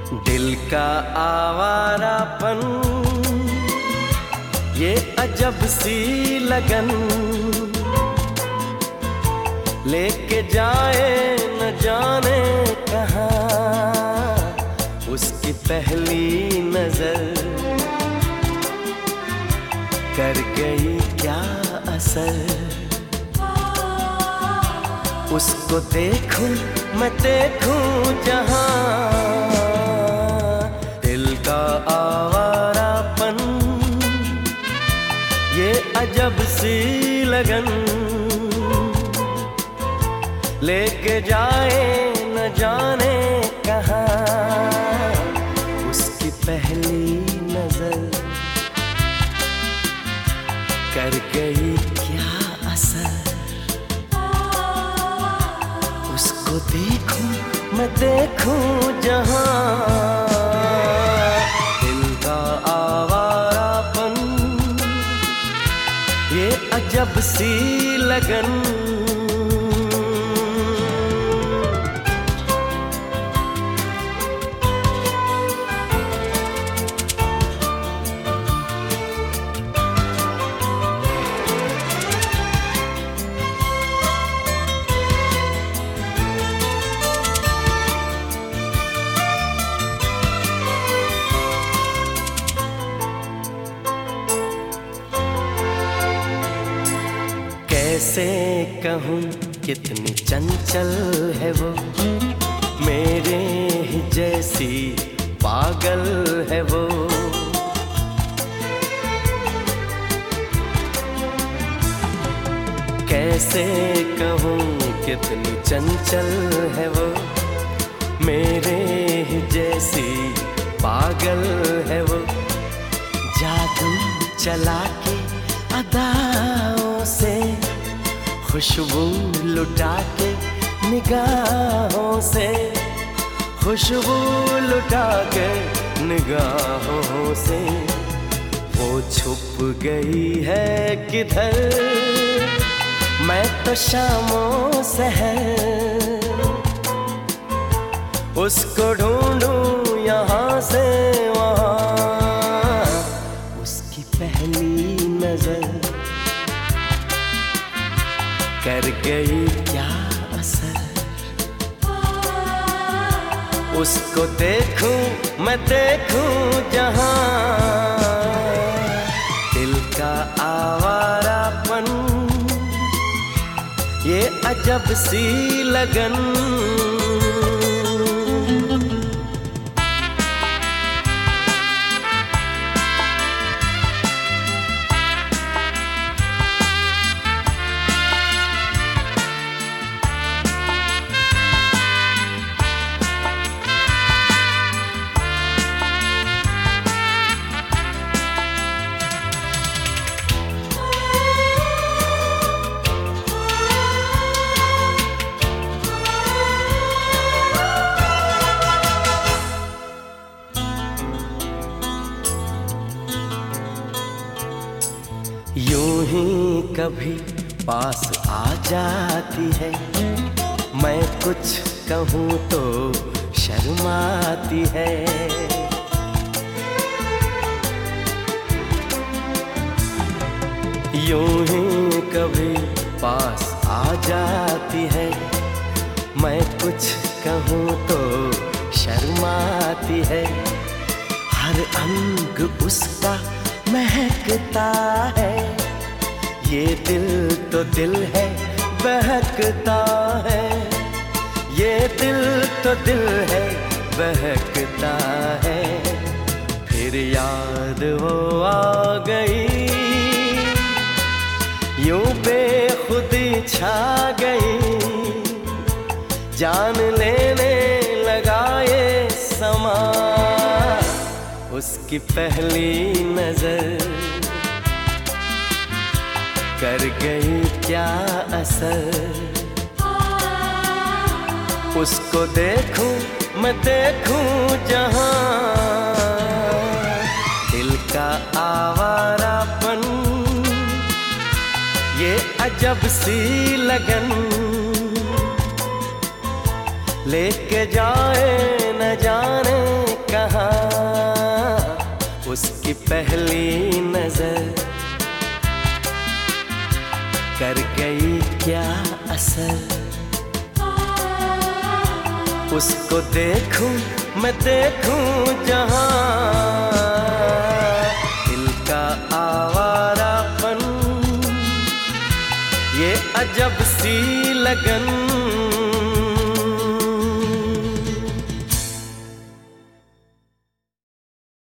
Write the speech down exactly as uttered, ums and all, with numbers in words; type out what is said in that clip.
दिल का आवारापन, ये अजब सी लगन, लेके जाए न जाने कहाँ उसकी पहली नजर, कर गई क्या असर। उसको देखूं मैं देखूं जहां, दिल का आवारापन, ये अजब सी लगन, लेके जाए न जाने कहाँ उसकी पहली नजर, कर गई क्या असर। उसको देखूं मैं देखूं जहां, दिल का आवारापन, ये अजब सी लगन। कैसे कहूँ कितनी चंचल है वो, मेरे ही जैसी पागल है वो। कैसे कहूँ कितनी चंचल है वो, मेरे ही जैसी पागल है वो। जादू चला के अदाओं से, खुशबू लुटा के निगाहों से, खुशबू लुटा के निगाहों से। वो छुप गई है किधर, मैं तो शामों सहर उसको ढूंढूं यहाँ से वहाँ। उसकी पहली नजर कर गई क्या असर। उसको देखूं मैं देखूं जहां, दिल का आवारापन, ये अजब सी लगन। यूं ही कभी पास आ जाती है, मैं कुछ कहूँ तो शर्माती है। यूं ही कभी पास आ जाती है, मैं कुछ कहूँ तो शर्माती है। हर अंग उसका महकता है, ये दिल तो दिल है बहकता है, ये दिल तो दिल है बहकता है। फिर याद वो आ गई, यूं बेखुदी छा गई, जान लेने लगा ये समा। उसकी पहली नजर कर गई क्या असर। उसको देखूं मैं देखूं जहां, दिल का आवारापन, ये अजब सी लगन, लेके जाए न जाने उसकी पहली नजर कर गई क्या असर। उसको देखूं मैं देखूं जहां, दिल का आवारापन, ये अजब सी लगन।